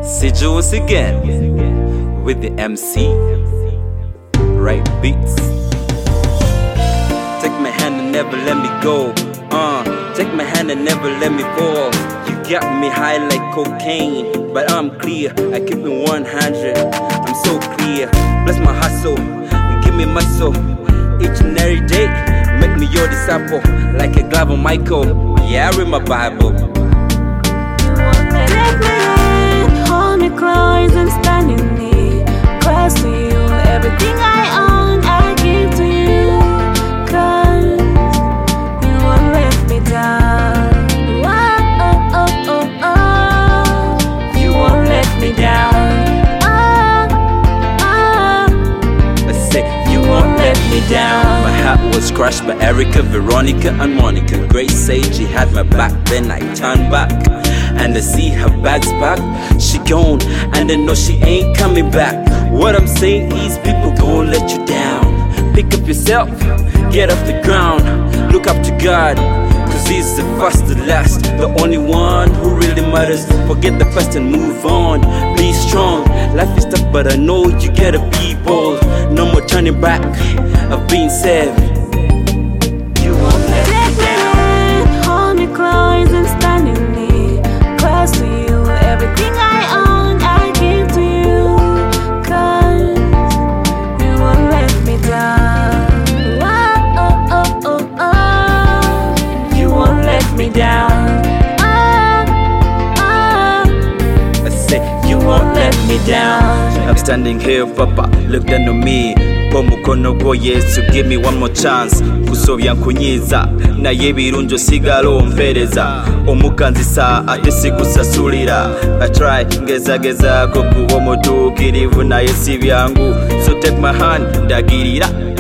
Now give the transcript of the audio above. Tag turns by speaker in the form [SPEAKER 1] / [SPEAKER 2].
[SPEAKER 1] See Jules again with the MC, right beats. Take my hand and never let me go. Take my hand and never let me fall. You got me high like cocaine, but I'm clear. I keep it 100. I'm so clear. Bless my hustle and give me muscle each and every day. Make me your disciple like a glove of Michael. Yeah, I read my Bible.
[SPEAKER 2] Take my hand, hold me close, I'm standing near, close to you. Everything I own, I give to you, 'cause you won't let me down. You won't let me down.
[SPEAKER 1] I say
[SPEAKER 2] You won't let me down.
[SPEAKER 1] my heart was crushed by Erica, Veronica, and Monica. Grace said she had my back, then I turned back, and I see her bags back. She gone, and I know she ain't coming back. What I'm saying is people gon' let you down. Pick up yourself, get off the ground, look up to God, 'cause He's the first, the last, the only one who really matters. Forget the past and move on, be strong. Life is tough, but I know you gotta be bold. No more turning back, I've been saved. You won't let me
[SPEAKER 2] Take my
[SPEAKER 1] down.
[SPEAKER 2] hand, hold me close, I'm standing near, close to you. Everything I own, I give to you, 'cause you won't let me down. You won't let me down.
[SPEAKER 1] I say
[SPEAKER 2] You won't let me down.
[SPEAKER 1] I'm standing here, Papa, look down on me. Po mukono gwo Yesu, give me one more chance. Kusobya nkunyiza naye birunjo sigala ompereza. Omukanzisa ate sikusasulira. I try ngezagezaako kuba omutuukirivu naye si byangu. So take my hand, ndagirira